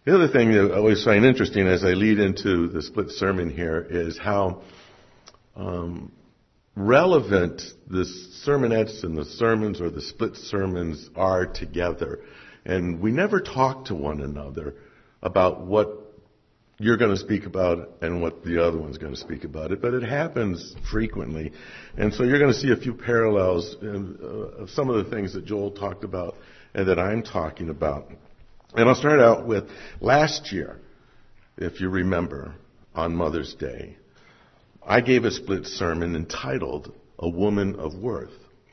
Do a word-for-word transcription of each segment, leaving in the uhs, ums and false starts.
The other thing that I always find interesting as I lead into the split sermon here is how um, relevant the sermonettes and the sermons or the split sermons are together. And we never talk to one another about what you're going to speak about and what the other one's going to speak about it, but it happens frequently. And so you're going to see a few parallels in, uh, of some of the things that Joel talked about and that I'm talking about. And I'll start out with last year, if you remember, on Mother's Day, I gave a split sermon entitled A Woman of Worth.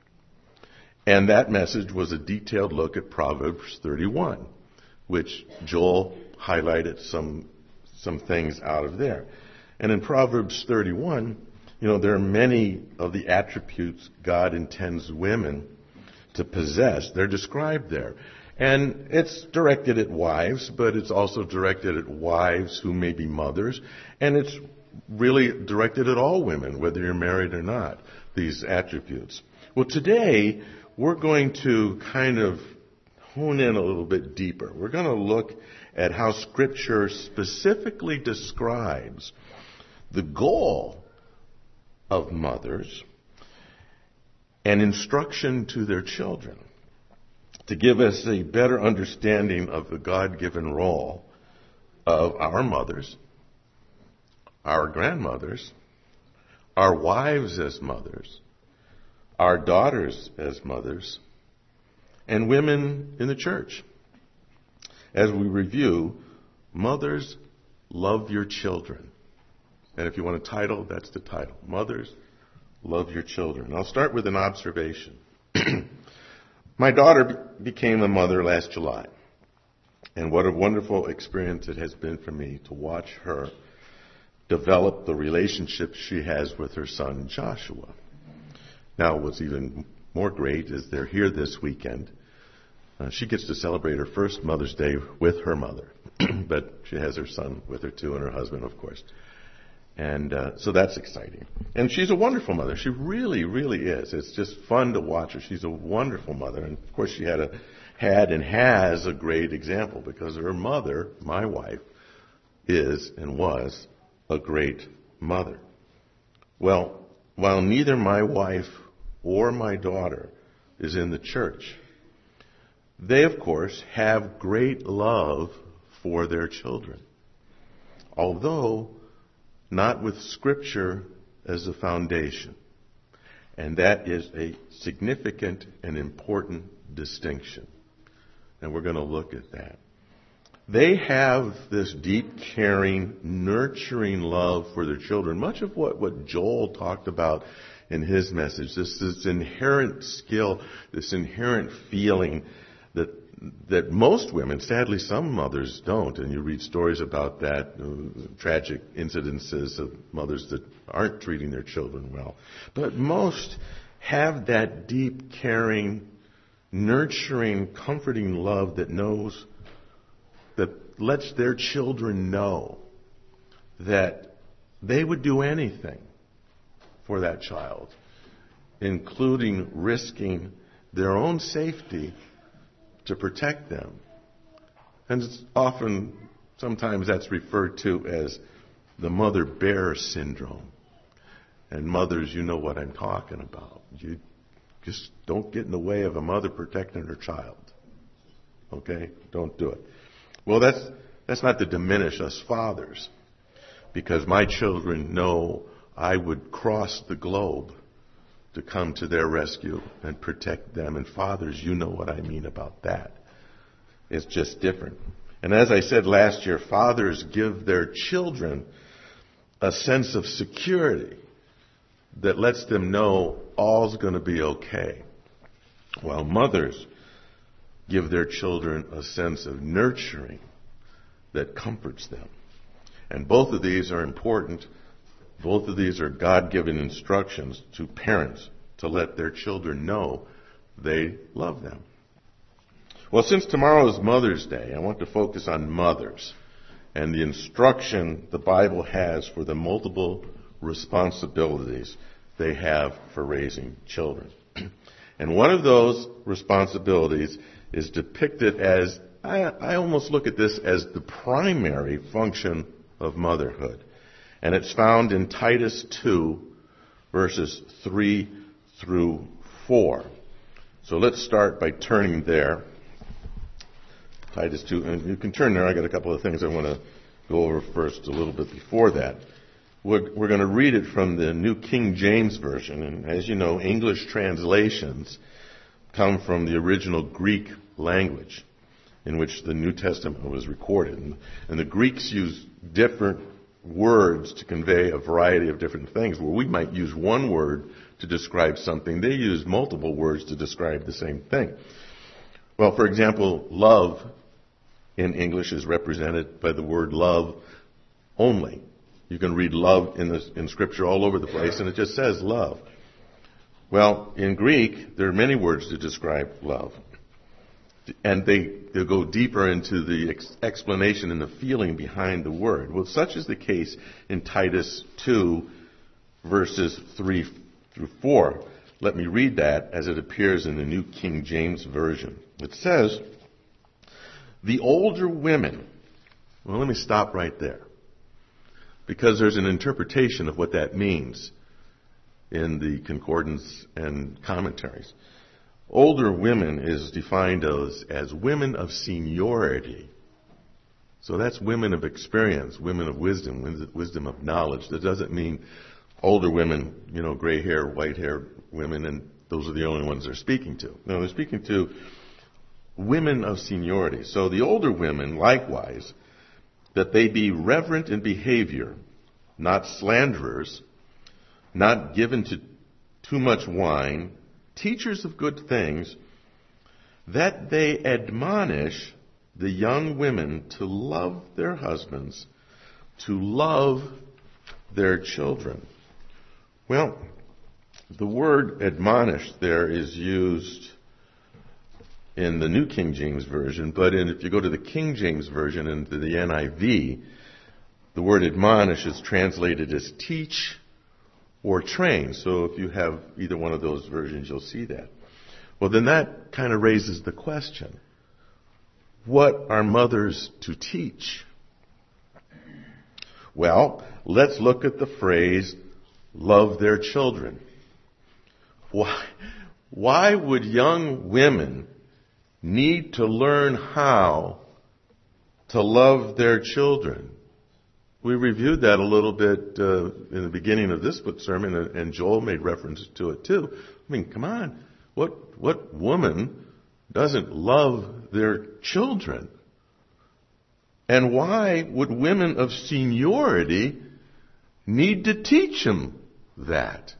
And that message was a detailed look at Proverbs thirty-one, which Joel highlighted some some things out of there. And in Proverbs thirty-one, you know, there are many of the attributes God intends women to possess. They're described there. And it's directed at wives, but it's also directed at wives who may be mothers. And it's really directed at all women, whether you're married or not, these attributes. Well, today, we're going to kind of hone in a little bit deeper. We're going to look at how Scripture specifically describes the goal of mothers and instruction to their children, to give us a better understanding of the God-given role of our mothers, our grandmothers, our wives as mothers, our daughters as mothers, and women in the church. As we review, Mothers, Love Your Children. And if you want a title, that's the title. Mothers, Love Your Children. I'll start with an observation. My daughter be- became a mother last July. And what a wonderful experience it has been for me to watch her develop the relationship she has with her son, Joshua. Now, what's even more great is they're here this weekend. Uh, she gets to celebrate her first Mother's Day with her mother. But she has her son with her too, and her husband, of course. And uh, so that's exciting. And she's a wonderful mother. She really, really is. It's just fun to watch her. She's a wonderful mother. And, of course, she had a had and has a great example because her mother, my wife, is and was a great mother. Well, while neither my wife or my daughter is in the church, they, of course, have great love for their children. Although not with Scripture as a foundation. And that is a significant and important distinction. And we're going to look at that. They have this deep, caring, nurturing love for their children. Much of what, what Joel talked about in his message, this, this inherent skill, this inherent feeling that that most women, sadly some mothers don't, and you read stories about that, uh, tragic incidences of mothers that aren't treating their children well. But most have that deep, caring, nurturing, comforting love that knows, that lets their children know that they would do anything for that child, including risking their own safety to protect them. And it's often, sometimes that's referred to as the mother bear syndrome. And mothers, you know what I'm talking about. You just don't get in the way of a mother protecting her child. Okay? Don't do it. Well, that's that's not to diminish us fathers, because my children know I would cross the globe to come to their rescue and protect them. And fathers, you know what I mean about that. It's just different. And as I said last year, fathers give their children a sense of security that lets them know all's going to be okay. While mothers give their children a sense of nurturing that comforts them. And both of these are important. Both of these are God-given instructions to parents to let their children know they love them. Well, since tomorrow is Mother's Day, I want to focus on mothers and the instruction the Bible has for the multiple responsibilities they have for raising children. And one of those responsibilities is depicted as I, I almost look at this as the primary function of motherhood. And it's found in Titus two, verses three through four. So let's start by turning there. Titus two, and you can turn there. I got a couple of things I want to go over first a little bit before that. We're, we're going to read it from the New King James Version. And as you know, English translations come from the original Greek language in which the New Testament was recorded. And, and the Greeks use different words to convey a variety of different things. Where we might use one word to describe something, they use multiple words to describe the same thing. Well, for example, love in English is represented by the word love only. You can read love in, the, in Scripture all over the place, and it just says love. Well, in Greek, there are many words to describe love. And they, they go deeper into the ex- explanation and the feeling behind the word. Well, such is the case in Titus two, verses three through four. Let me read that as it appears in the New King James Version. It says, the older women. Well, let me stop right there, because there's an interpretation of what that means in the concordance and commentaries. Older women is defined as, as women of seniority. So that's women of experience, women of wisdom, wisdom of knowledge. That doesn't mean older women, you know, gray hair, white hair women, and those are the only ones they're speaking to. No, they're speaking to women of seniority. So the older women, likewise, that they be reverent in behavior, not slanderers, not given to too much wine, teachers of good things, that they admonish the young women to love their husbands, to love their children. Well, the word admonish there is used in the New King James Version, but in, if you go to the King James Version and to the N I V, the word admonish is translated as teach or train. So if you have either one of those versions, you'll see that. Well, then that kind of raises the question, what are mothers to teach? Well, let's look at the phrase, love their children. Why, why would young women need to learn how to love their children? We reviewed that a little bit uh, in the beginning of this book sermon, and Joel made reference to it too. I mean, come on. What, what woman doesn't love their children? And why would women of seniority need to teach them that?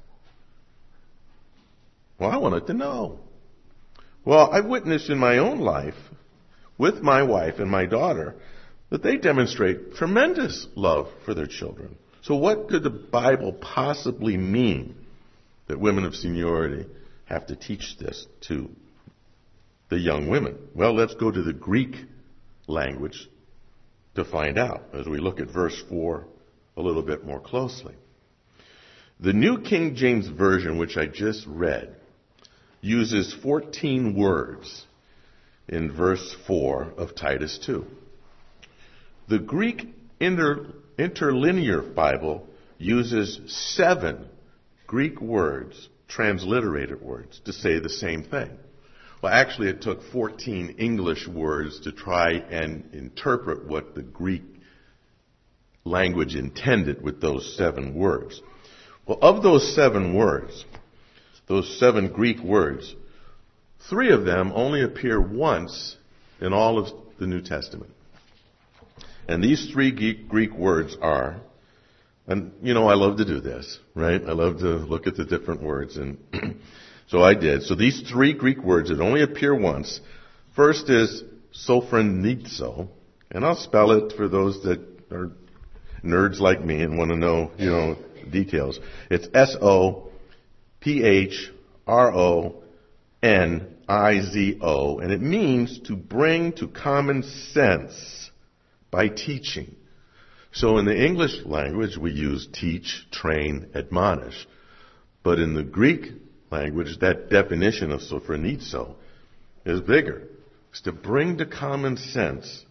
Well, I wanted to know. Well, I've witnessed in my own life, with my wife and my daughter, that they demonstrate tremendous love for their children. So what could the Bible possibly mean that women of seniority have to teach this to the young women? Well, let's go to the Greek language to find out as we look at verse four a little bit more closely. The New King James Version, which I just read, uses fourteen words in verse four of Titus two. The Greek inter, interlinear Bible uses seven Greek words, transliterated words, to say the same thing. Well, actually, it took fourteen English words to try and interpret what the Greek language intended with those seven words. Well, of those seven words, those seven Greek words, three of them only appear once in all of the New Testament. And these three Greek words are, and you know I love to do this, right? I love to look at the different words, and so I did. So these three Greek words that only appear once, first is sophronizo, and I'll spell it for those that are nerds like me and want to know, you know, details. It's S O P H R O N I Z O, and it means to bring to common sense by teaching. So in the English language, we use teach, train, admonish. But in the Greek language, that definition of sophronizo is bigger. is to bring to common sense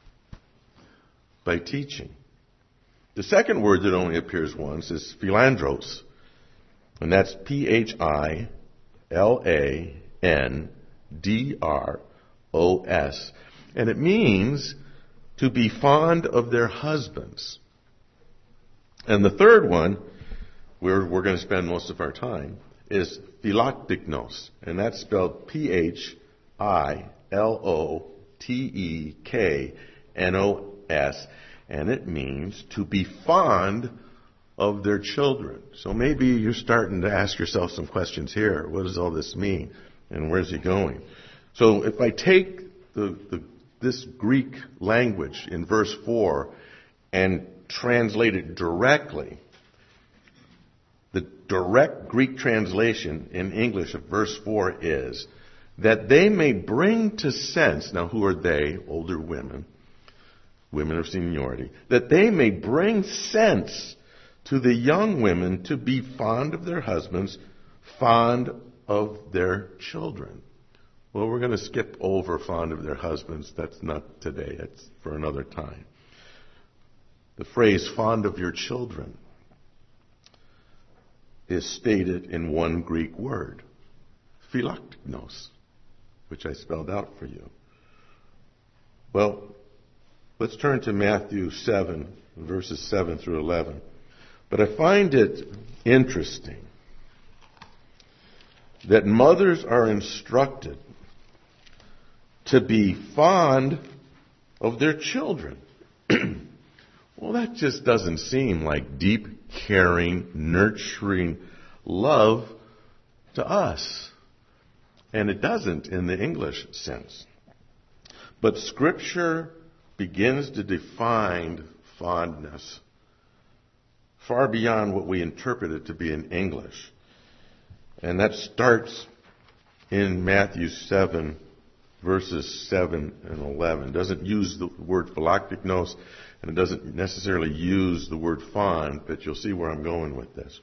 by teaching. The second word that only appears once is philandros, and that's P H I L A N D R O S, and it means to be fond of their husbands. And the third one, where we're going to spend most of our time, is philoktiknos, and that's spelled P H I L O T E K N O S, and it means to be fond of their children. So maybe you're starting to ask yourself some questions here. What does all this mean? And where's he going? So if I take the, the this Greek language in verse four and translate it directly, the direct Greek translation in English of verse four is that they may bring to sense, now who are they? Older women, women of seniority, that they may bring sense to the young women to be fond of their husbands, fond of their children. Well, we're going to skip over fond of their husbands. That's not today. That's for another time. The phrase fond of your children is stated in one Greek word, philoktiknos, which I spelled out for you. Well, let's turn to Matthew seven, verses seven through eleven. But I find it interesting that mothers are instructed to be fond of their children. Well, that just doesn't seem like deep, caring, nurturing love to us. And it doesn't in the English sense. But Scripture begins to define fondness far beyond what we interpret it to be in English. And that starts in Matthew seven, verses seven and eleven. It doesn't use the word philoktiknos, and it doesn't necessarily use the word fond, but you'll see where I'm going with this.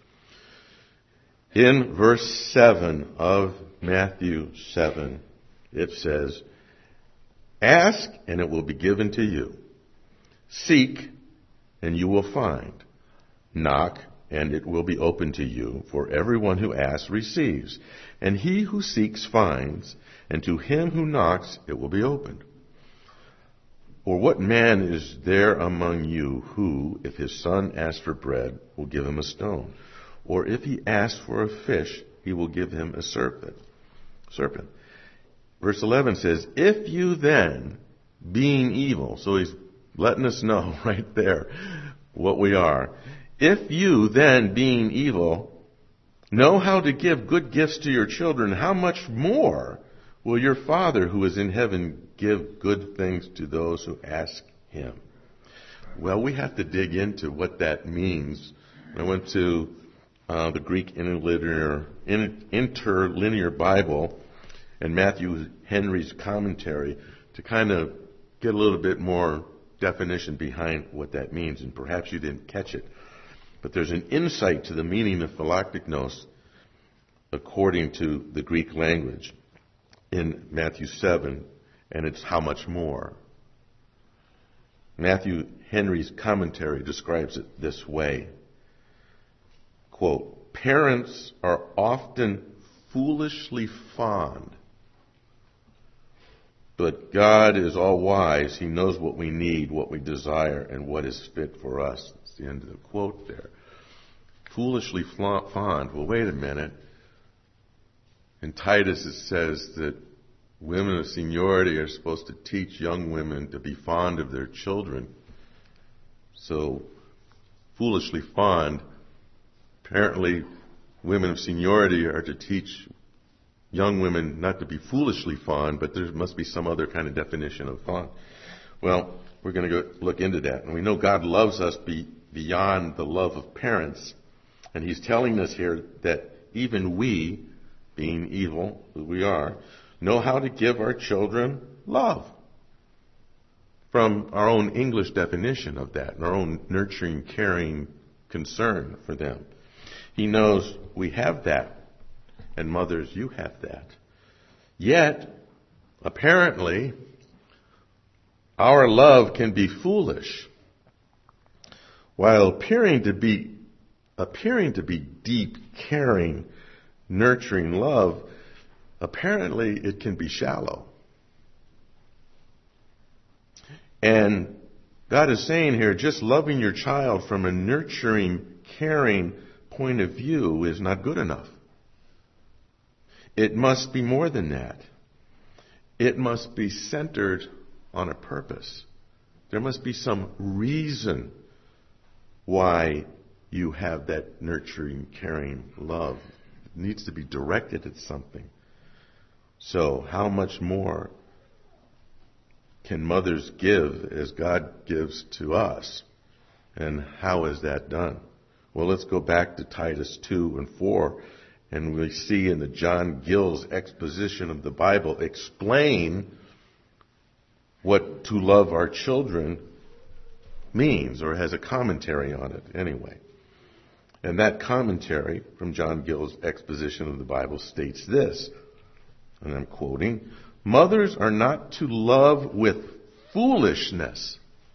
In verse seven of Matthew seven, it says, "Ask, and it will be given to you. Seek, and you will find. Knock, and it will be open to you. For everyone who asks receives, and he who seeks finds, and to him who knocks it will be opened. Or what man is there among you who, if his son asks for bread, will give him a stone? Or if he asks for a fish, he will give him a serpent?" Serpent. Verse eleven says, "If you then, being evil," so he's letting us know right there what we are. "If you then, being evil, know how to give good gifts to your children, how much more will your Father who is in heaven give good things to those who ask him?" Well, we have to dig into what that means. I went to uh, the Greek interlinear, interlinear Bible and Matthew Henry's commentary to kind of get a little bit more definition behind what that means, and perhaps you didn't catch it. But there's an insight to the meaning of philoktiknos according to the Greek language in Matthew seven, and it's how much more. Matthew Henry's commentary describes it this way. Quote, "Parents are often foolishly fond, but God is all wise. He knows what we need, what we desire, and what is fit for us." That's the end of the quote there. Foolishly fond. Well, wait a minute. In Titus it says that women of seniority are supposed to teach young women to be fond of their children. So, foolishly fond, apparently women of seniority are to teach young women not to be foolishly fond, but there must be some other kind of definition of fond. Well, we're going to go look into that. And we know God loves us be, beyond the love of parents. And he's telling us here that even we, being evil, who we are, know how to give our children love. From our own English definition of that, and our own nurturing, caring concern for them. He knows we have that. And mothers, you have that. Yet, Apparently, our love can be foolish, while appearing to be appearing to be deep, caring, nurturing love. Apparently, it can be shallow. And God is saying here, just loving your child from a nurturing, caring point of view is not good enough. It must be more than that. It must be centered on a purpose. There must be some reason why you have that nurturing, caring love. It needs to be directed at something. So how much more can mothers give as God gives to us? And how is that done? Well, let's go back to Titus two and four, and we see in the John Gill's exposition of the Bible explain what to love our children means, or has a commentary on it anyway. And that commentary from John Gill's exposition of the Bible states this, and I'm quoting, "Mothers are not to love with foolishness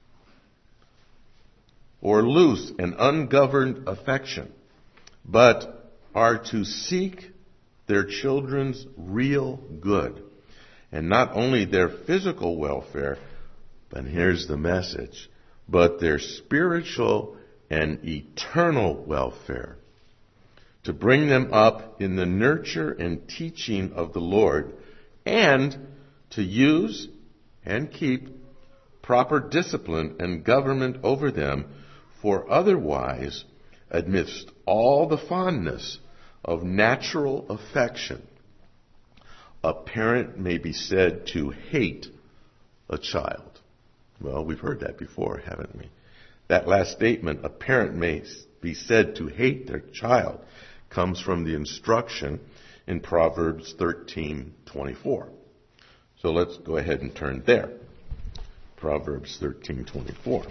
or loose and ungoverned affection, but are to seek their children's real good, and not only their physical welfare, but here's the message, but their spiritual and eternal welfare, to bring them up in the nurture and teaching of the Lord, and to use and keep proper discipline and government over them, for otherwise, amidst all the fondness of natural affection, a parent may be said to hate a child." Well, we've heard that before, haven't we? That last statement, a parent may be said to hate their child, comes from the instruction in Proverbs thirteen twenty-four. So let's go ahead and turn there. Proverbs thirteen twenty-four.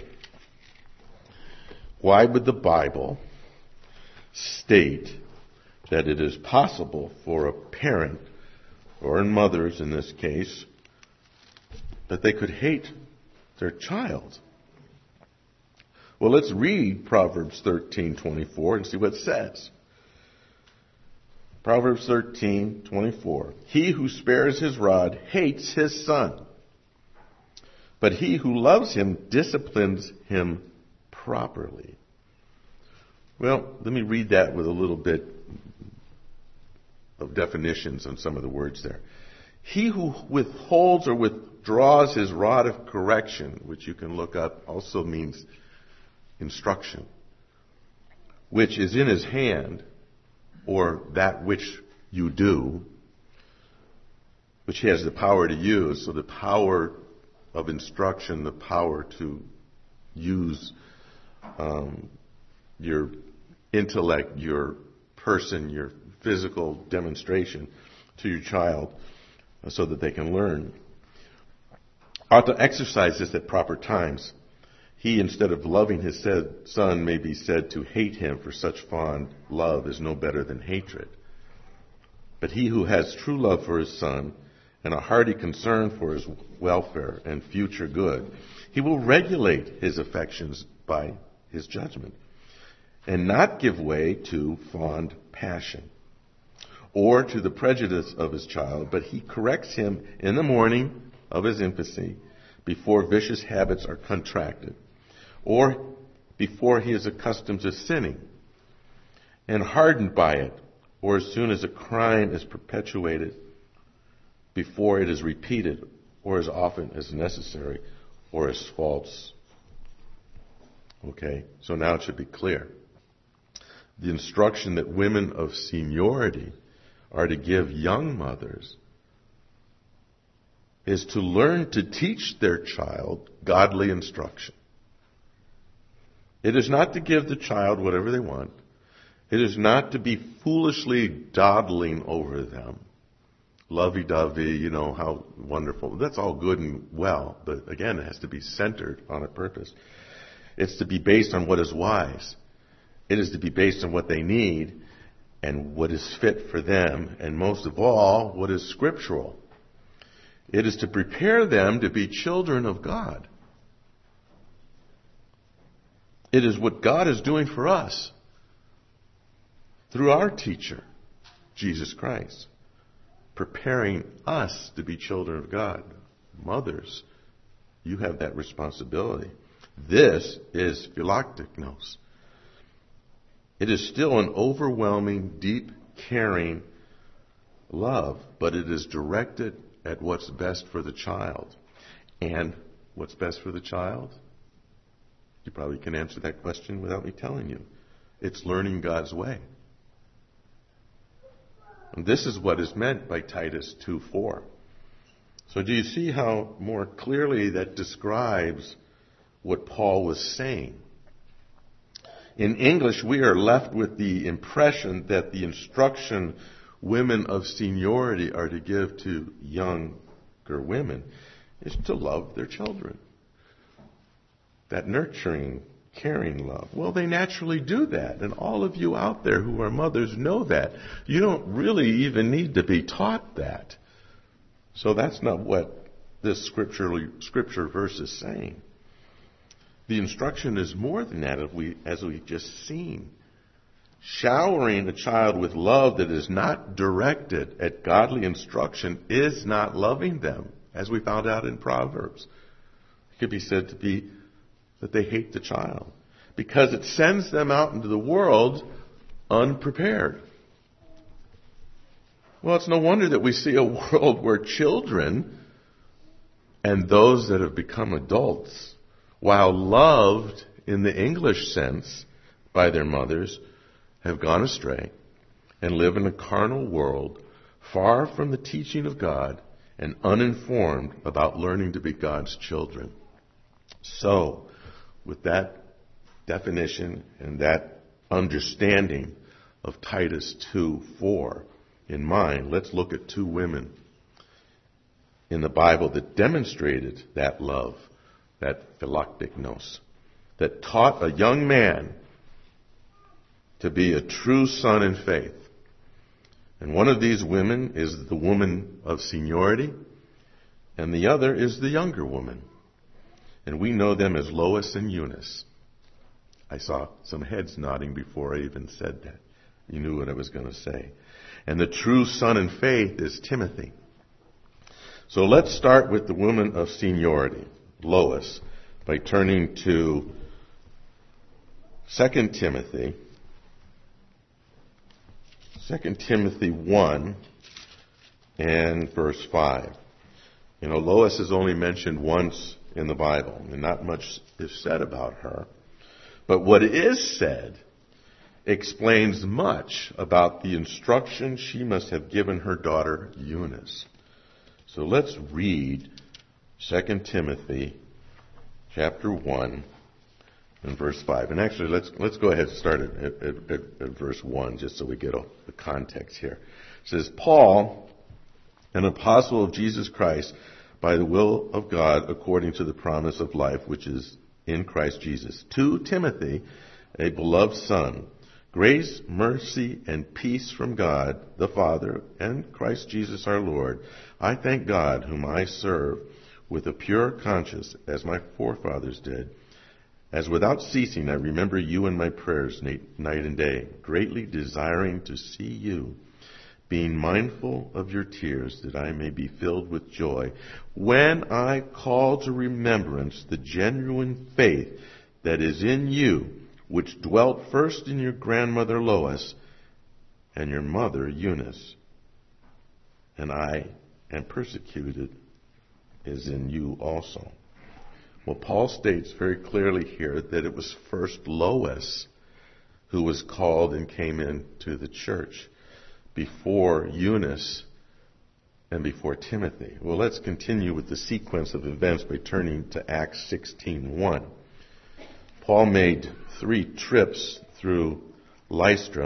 Why would the Bible state that it is possible for a parent, or mothers in this case, that they could hate their child? Well, let's read Proverbs thirteen twenty-four and see what it says. Proverbs thirteen twenty-four. "He who spares his rod hates his son, but he who loves him disciplines him properly." Well, let me read that with a little bit of definitions on some of the words there. He who withholds or withdraws his rod of correction, which you can look up, also means instruction, which is in his hand, or that which you do, which he has the power to use. So the power of instruction, the power to use um, your intellect, your person, your physical demonstration to your child so that they can learn. Ought to exercise this at proper times. He, instead of loving his said son, may be said to hate him, for such fond love is no better than hatred. But he who has true love for his son and a hearty concern for his welfare and future good, he will regulate his affections by his judgment, and not give way to fond passion or to the prejudice of his child, but he corrects him in the morning of his infancy, before vicious habits are contracted, or before he is accustomed to sinning and hardened by it, or as soon as a crime is perpetuated, before it is repeated, or as often as necessary, or as false. Okay, so now it should be clear. The instruction that women of seniority are to give young mothers is to learn to teach their child godly instruction. It is not to give the child whatever they want. It is not to be foolishly dawdling over them. Lovey-dovey, you know, how wonderful. That's all good and well, but again, it has to be centered on a purpose. It's to be based on what is wise. It is to be based on what they need and what is fit for them, and most of all, what is scriptural. It is to prepare them to be children of God. It is what God is doing for us through our teacher, Jesus Christ, preparing us to be children of God. Mothers, you have that responsibility. This is philoktiknos. It is still an overwhelming, deep, caring love, but it is directed at what's best for the child. And what's best for the child? You probably can answer that question without me telling you. It's learning God's way. And this is what is meant by Titus two four. So do you see how more clearly that describes what Paul was saying? In English, we are left with the impression that the instruction women of seniority are to give to younger women is to love their children. That nurturing, caring love. Well, they naturally do that. And all of you out there who are mothers know that. You don't really even need to be taught that. So that's not what this scripture, scripture verse is saying. The instruction is more than that, as, we, as we've just seen. Showering a child with love that is not directed at godly instruction is not loving them, as we found out in Proverbs. It could be said to be that they hate the child because it sends them out into the world unprepared. Well, it's no wonder that we see a world where children and those that have become adults, while loved in the English sense by their mothers, have gone astray and live in a carnal world far from the teaching of God and uninformed about learning to be God's children. So, with that definition and that understanding of Titus two four in mind, let's look at two women in the Bible that demonstrated that love, that philoktiknos, that taught a young man to be a true son in faith. And one of these women is the woman of seniority, and the other is the younger woman. And we know them as Lois and Eunice. I saw some heads nodding before I even said that. You knew what I was going to say. And the true son in faith is Timothy. So let's start with the woman of seniority, Lois, by turning to Second Timothy. Second Timothy one and verse five. You know, Lois is only mentioned once in the Bible, and not much is said about her. But what is said explains much about the instruction she must have given her daughter Eunice. So let's read Second Timothy chapter one and verse five. And actually, let's let's go ahead and start at, at, at, at verse one, just so we get a, the context here. It says, Paul, an apostle of Jesus Christ, by the will of God, according to the promise of life which is in Christ Jesus, to Timothy, a beloved son, grace, mercy, and peace from God, the Father, and Christ Jesus our Lord. I thank God, whom I serve with a pure conscience, as my forefathers did, as without ceasing I remember you in my prayers night and day, greatly desiring to see you, being mindful of your tears, that I may be filled with joy, when I call to remembrance the genuine faith that is in you, which dwelt first in your grandmother Lois and your mother Eunice, and I am persecuted is in you also. Well, Paul states very clearly here that it was first Lois who was called and came into the church before Eunice and before Timothy. Well, let's continue with the sequence of events by turning to Acts sixteen one. Paul made three trips through Lystra,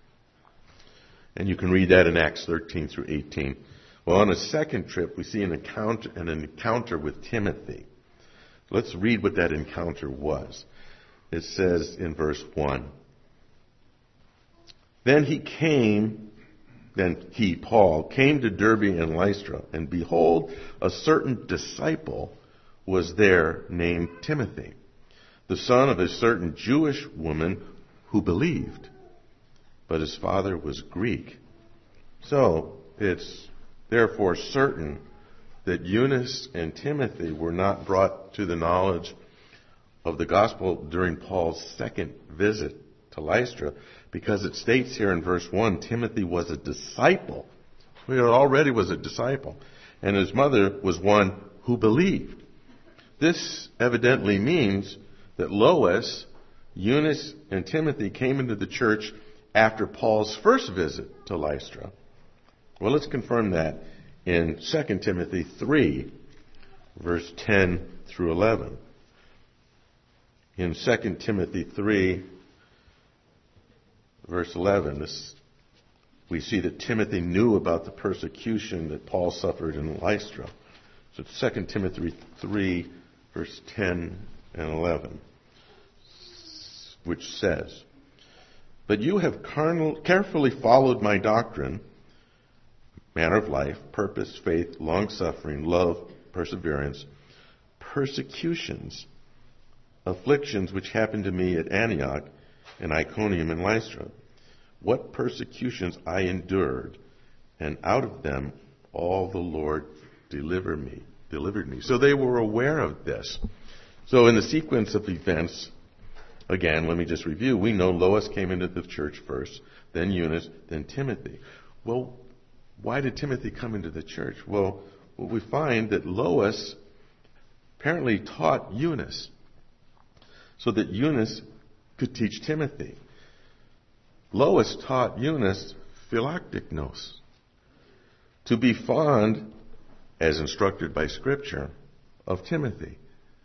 and you can read that in Acts thirteen through eighteen. Well, on a second trip, we see an encounter, an encounter with Timothy. Let's read what that encounter was. It says in verse one, Then he came then he, Paul, came to Derbe and Lystra, and behold, a certain disciple was there named Timothy, the son of a certain Jewish woman who believed, but his father was Greek. So it's therefore certain that Eunice and Timothy were not brought to the knowledge of the gospel during Paul's second visit to Lystra, because it states here in verse one, Timothy was a disciple. He already was a disciple. And his mother was one who believed. This evidently means that Lois, Eunice, and Timothy came into the church after Paul's first visit to Lystra. Well, let's confirm that in Second Timothy three, verse ten through eleven. In Second Timothy three, verse eleven, this, we see that Timothy knew about the persecution that Paul suffered in Lystra. So it's Second Timothy three, verse ten and eleven, which says, "But you have carnal, carefully followed my doctrine, manner of life, purpose, faith, long-suffering, love, perseverance, persecutions, afflictions which happened to me at Antioch and Iconium and Lystra. What persecutions I endured, and out of them all the Lord delivered me, delivered me." So they were aware of this. So in the sequence of events, again, let me just review. We know Lois came into the church first, then Eunice, then Timothy. Well, why did Timothy come into the church? Well, we find that Lois apparently taught Eunice so that Eunice could teach Timothy. Lois taught Eunice philaktiknos, to be fond, as instructed by Scripture, of Timothy.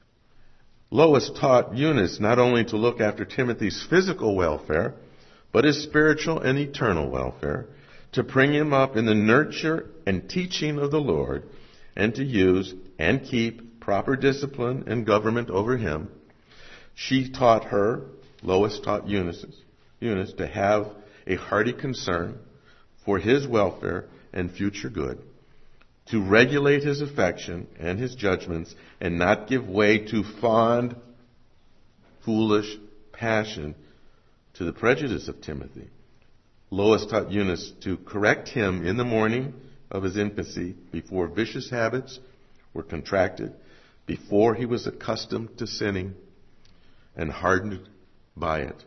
Lois taught Eunice not only to look after Timothy's physical welfare, but his spiritual and eternal welfare, to bring him up in the nurture and teaching of the Lord, and to use and keep proper discipline and government over him. She taught her, Lois taught Eunice, Eunice to have a hearty concern for his welfare and future good, to regulate his affection and his judgments, and not give way to fond, foolish passion to the prejudice of Timothy. Lois taught Eunice to correct him in the morning of his infancy, before vicious habits were contracted, before he was accustomed to sinning and hardened by it,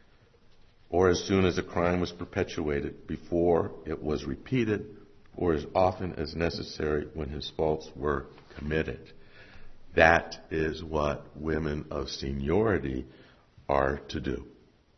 or as soon as a crime was perpetuated, before it was repeated, or as often as necessary when his faults were committed. That is what women of seniority are to do.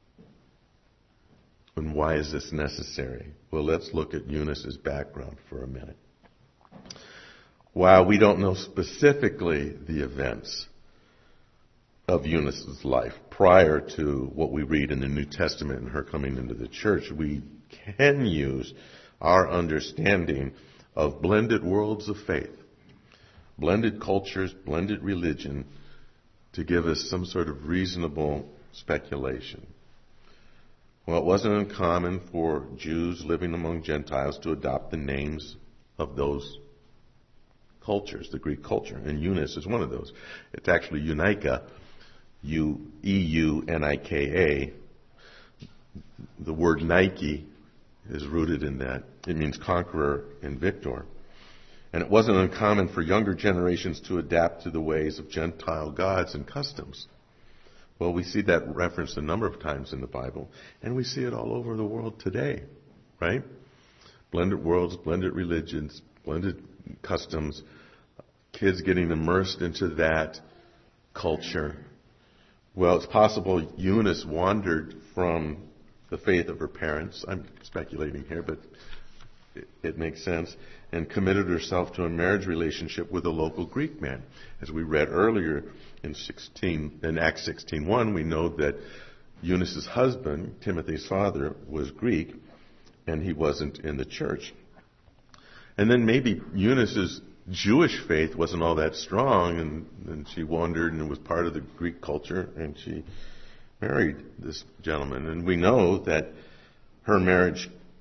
And why is this necessary? Well, let's look at Eunice's background for a minute. While we don't know specifically the events of Eunice's life prior to what we read in the New Testament and her coming into the church, we can use our understanding of blended worlds of faith, blended cultures, blended religion, to give us some sort of reasonable speculation. Well, it wasn't uncommon for Jews living among Gentiles to adopt the names of those cultures, the Greek culture, and Eunice is one of those. It's actually Eunika, U E U N I K A. The word Nike is rooted in that. It means conqueror and victor. And it wasn't uncommon for younger generations to adapt to the ways of Gentile gods and customs. Well, we see that referenced a number of times in the Bible, and we see it all over the world today, right? Blended worlds, blended religions, blended customs, kids getting immersed into that culture. Well, it's possible Eunice wandered from the faith of her parents. I'm speculating here, but it, it makes sense. And committed herself to a marriage relationship with a local Greek man. As we read earlier in sixteen, in Acts sixteen one, we know that Eunice's husband, Timothy's father, was Greek, and he wasn't in the church. And then maybe Eunice's Jewish faith wasn't all that strong, and, and she wandered and was part of the Greek culture, and she married this gentleman. And we know that her marriage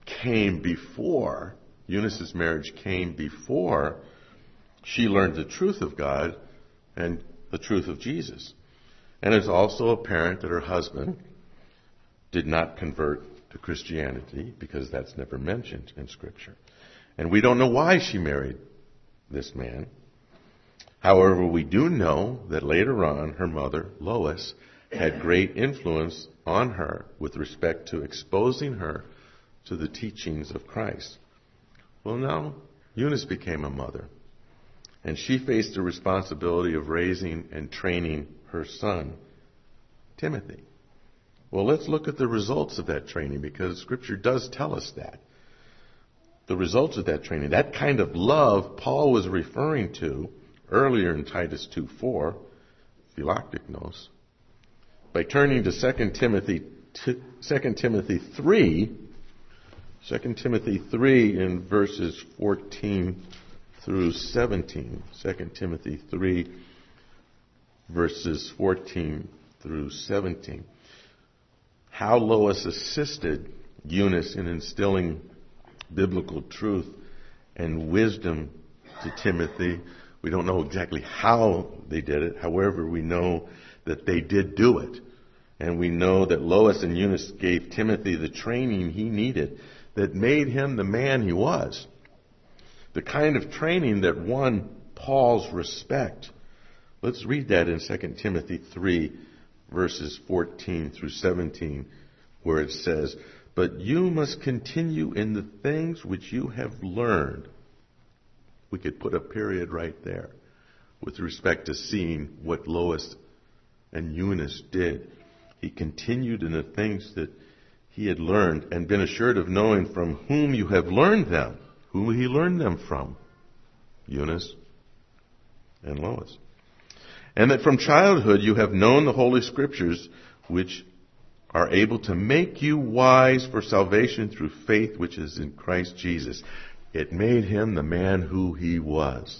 came before, Eunice's marriage came before she learned the truth of God and the truth of Jesus. And it's also apparent that her husband did not convert to Christianity, because that's never mentioned in Scripture. And we don't know why she married this man. However, we do know that later on her mother, Lois, had great influence on her with respect to exposing her to the teachings of Christ. Well, now Eunice became a mother, and she faced the responsibility of raising and training her son, Timothy. Well, let's look at the results of that training, because Scripture does tell us that. The results of that training, that kind of love Paul was referring to earlier in Titus two four, philoktiknos. By turning to Second Timothy, Second Timothy three, Second Timothy three in verses fourteen through seventeen. Second Timothy three, verses fourteen through seventeen. How Lois assisted Eunice in instilling biblical truth and wisdom to Timothy. We don't know exactly how they did it. However, we know that they did do it. And we know that Lois and Eunice gave Timothy the training he needed that made him the man he was. The kind of training that won Paul's respect. Let's read that in Second Timothy three, verses fourteen through seventeen, where it says, "But you must continue in the things which you have learned." We could put a period right there with respect to seeing what Lois and Eunice did. He continued in the things that he had learned and been assured of knowing from whom you have learned them. Who he learned them from? Eunice and Lois. And that from childhood you have known the Holy Scriptures, which are able to make you wise for salvation through faith which is in Christ Jesus. It made him the man who he was.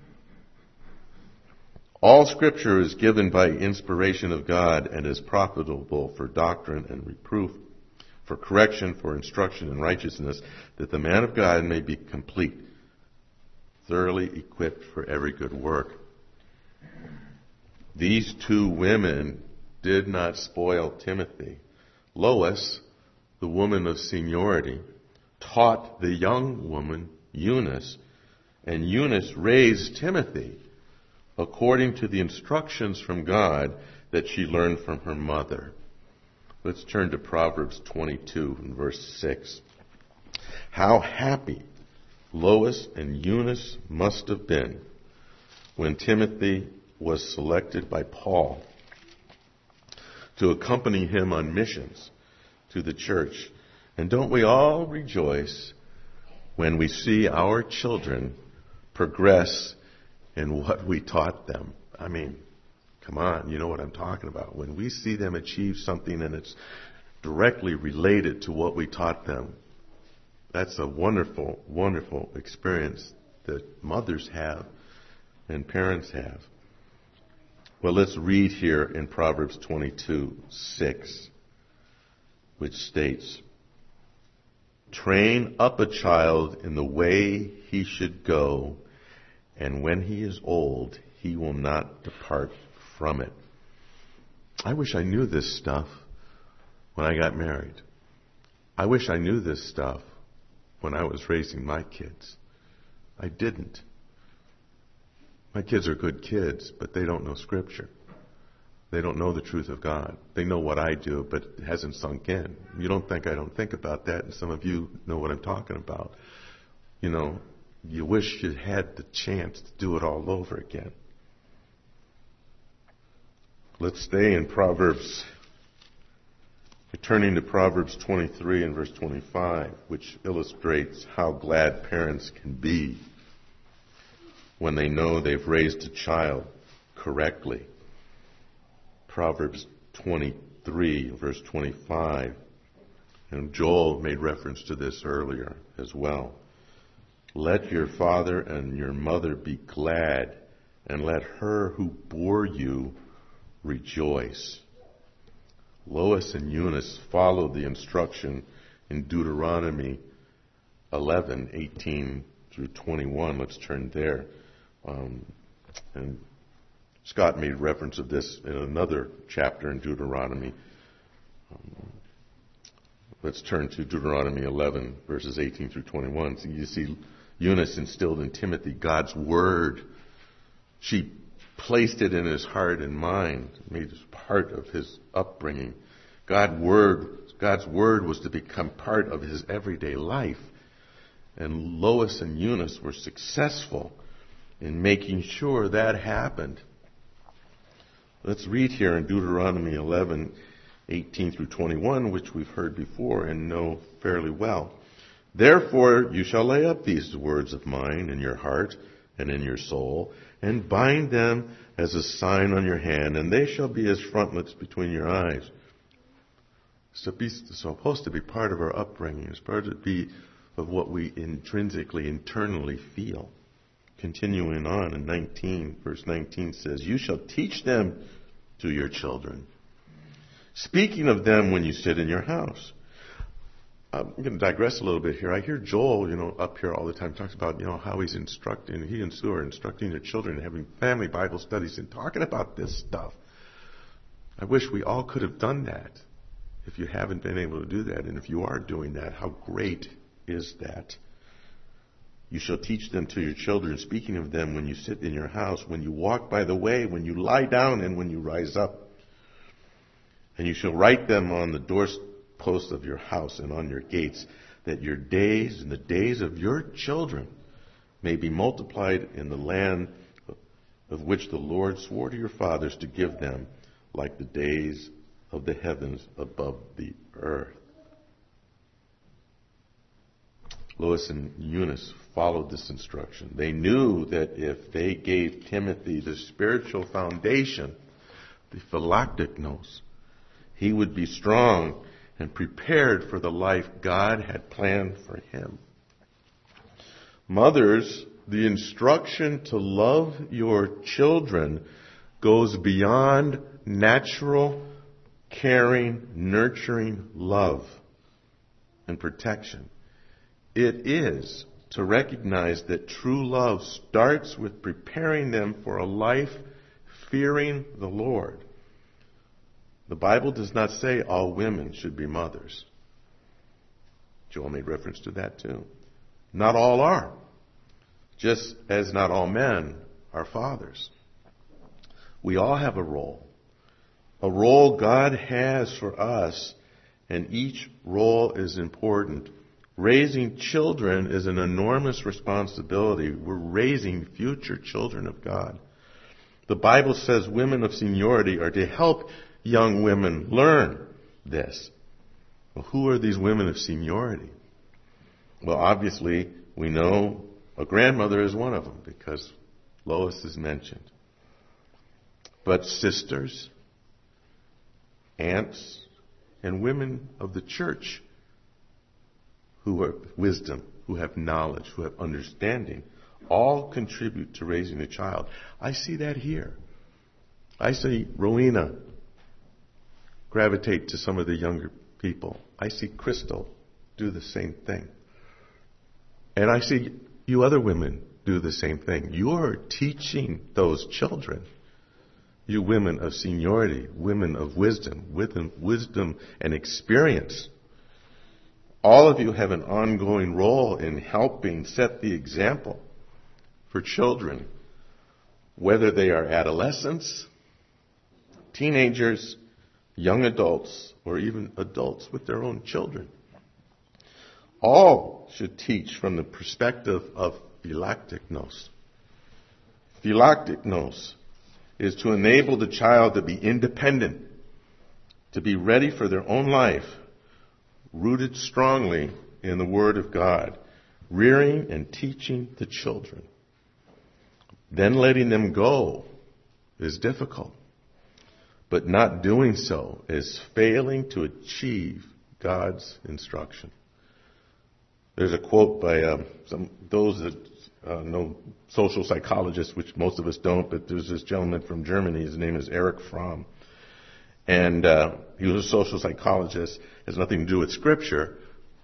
All Scripture is given by inspiration of God and is profitable for doctrine and reproof, for correction, for instruction in righteousness, that the man of God may be complete, thoroughly equipped for every good work. These two women did not spoil Timothy. Lois, the woman of seniority, taught the young woman, Eunice, and Eunice raised Timothy according to the instructions from God that she learned from her mother. Let's turn to Proverbs twenty-two and verse six. How happy Lois and Eunice must have been when Timothy was selected by Paul to accompany him on missions to the church. And don't we all rejoice when we see our children progress in what we taught them? I mean, come on, you know what I'm talking about. When we see them achieve something and it's directly related to what we taught them, that's a wonderful, wonderful experience that mothers have and parents have. Well, let's read here in Proverbs twenty-two six, which states, "Train up a child in the way he should go, and when he is old, he will not depart from it." I wish I knew this stuff when I got married. I wish I knew this stuff when I was raising my kids. I didn't. My kids are good kids, but they don't know Scripture. They don't know the truth of God. They know what I do, but it hasn't sunk in. You don't think I don't think about that, and some of you know what I'm talking about. You know, you wish you had the chance to do it all over again. Let's stay in Proverbs, turning to Proverbs twenty-three and verse twenty-five, which illustrates how glad parents can be when they know they've raised a child correctly. Proverbs twenty-three, verse twenty-five. And Joel made reference to this earlier as well. "Let your father and your mother be glad, and let her who bore you rejoice." Lois and Eunice followed the instruction in Deuteronomy eleven, eighteen through twenty-one. Let's turn there. Um, and Scott made reference of this in another chapter in Deuteronomy. Um, let's turn to Deuteronomy eleven, verses eighteen through twenty-one. So you see Eunice instilled in Timothy God's word. She placed it in his heart and mind, made it part of his upbringing. God's word, God's word was to become part of his everyday life. And Lois and Eunice were successful in making sure that happened. Let's read here in Deuteronomy eleven, eighteen through twenty-one, which we've heard before and know fairly well. Therefore you shall lay up these words of mine in your heart and in your soul, and bind them as a sign on your hand, and they shall be as frontlets between your eyes. So it's supposed to be part of our upbringing. It's part to be of what we intrinsically, internally feel. Continuing on in nineteen, verse nineteen says, you shall teach them to your children, speaking of them when you sit in your house. I'm going to digress a little bit here. I hear Joel, you know, up here all the time, talks about, you know, how he's instructing, he and Sue are instructing their children, having family Bible studies and talking about this stuff. I wish we all could have done that. If you haven't been able to do that, and if you are doing that, how great is that? You shall teach them to your children, speaking of them when you sit in your house, when you walk by the way, when you lie down, and when you rise up. And you shall write them on the doorposts of your house and on your gates, that your days and the days of your children may be multiplied in the land of which the Lord swore to your fathers to give them, like the days of the heavens above the earth. Lois and Eunice followed this instruction. They knew that if they gave Timothy the spiritual foundation, the phylacticnos, he would be strong and prepared for the life God had planned for him. Mothers, the instruction to love your children goes beyond natural, caring, nurturing love and protection. It is to recognize that true love starts with preparing them for a life fearing the Lord. The Bible does not say all women should be mothers. Joel made reference to that too. Not all are, just as not all men are fathers. We all have a role, a role God has for us, and each role is important. Raising children is an enormous responsibility. We're raising future children of God. The Bible says women of seniority are to help young women learn this. Well, who are these women of seniority? Well, obviously, we know a grandmother is one of them because Lois is mentioned. But sisters, aunts, and women of the church who have wisdom, who have knowledge, who have understanding, all contribute to raising a child. I see that here. I see Rowena gravitate to some of the younger people. I see Crystal do the same thing. And I see you other women do the same thing. You're teaching those children. You women of seniority, women of wisdom, wisdom and experience. All of you have an ongoing role in helping set the example for children, whether they are adolescents, teenagers, young adults, or even adults with their own children. All should teach from the perspective of phylacticnos. Phylacticnos is to enable the child to be independent, to be ready for their own life, rooted strongly in the Word of God, rearing and teaching the children. Then letting them go is difficult. But not doing so is failing to achieve God's instruction. There's a quote by uh, some those that uh, know social psychologists, which most of us don't, but there's this gentleman from Germany. His name is Erich Fromm. And uh, he was a social psychologist. It has nothing to do with Scripture.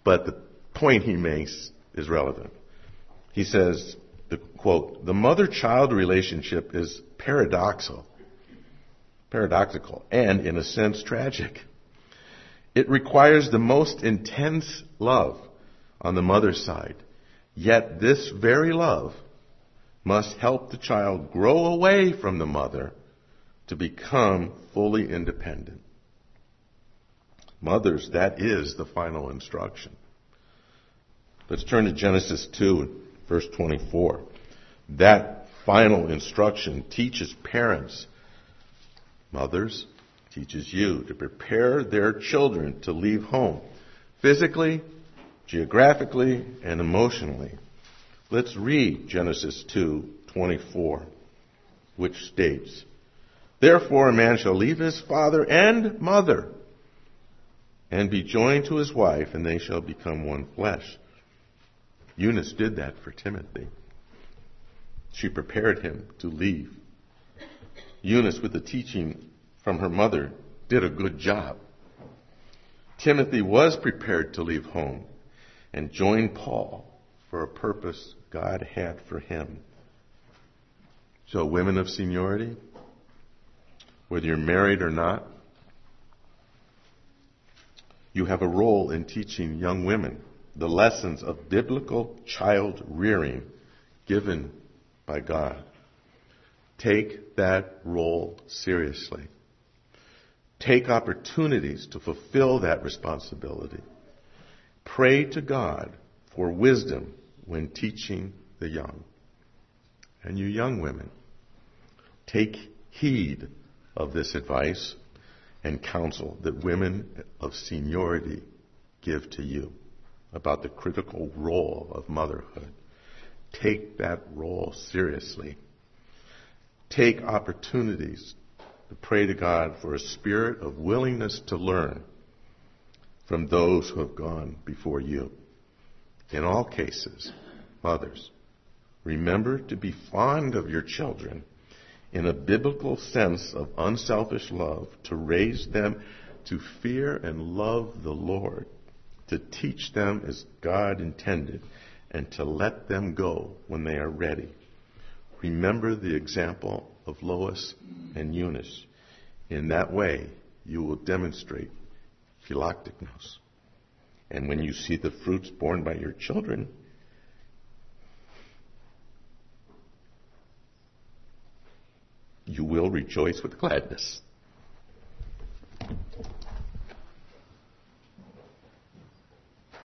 but the point he makes is relevant. He says, the quote, the mother-child relationship is paradoxical, paradoxical, and in a sense tragic. It requires the most intense love on the mother's side. Yet this very love must help the child grow away from the mother to become fully independent. Mothers, that is the final instruction. Let's turn to Genesis two, verse twenty-four. That final instruction teaches parents, mothers, teaches you to prepare their children to leave home, physically, geographically, and emotionally. Let's read Genesis two twenty-four, which states, therefore a man shall leave his father and mother and be joined to his wife, and they shall become one flesh. Eunice did that for Timothy. She prepared him to leave. Eunice, with the teaching from her mother, did a good job. Timothy was prepared to leave home and join Paul for a purpose God had for him. So, women of seniority, whether you're married or not, you have a role in teaching young women the lessons of biblical child rearing given by God. Take that role seriously. Take opportunities to fulfill that responsibility. Pray to God for wisdom when teaching the young. And you young women, take heed of this advice and counsel that women of seniority give to you about the critical role of motherhood. Take that role seriously. Take opportunities to pray to God for a spirit of willingness to learn from those who have gone before you. In all cases, mothers, remember to be fond of your children in a biblical sense of unselfish love, to raise them to fear and love the Lord, to teach them as God intended, and to let them go when they are ready. Remember the example of Lois and Eunice. In that way, you will demonstrate philoctiknos. And when you see the fruits borne by your children, you will rejoice with gladness.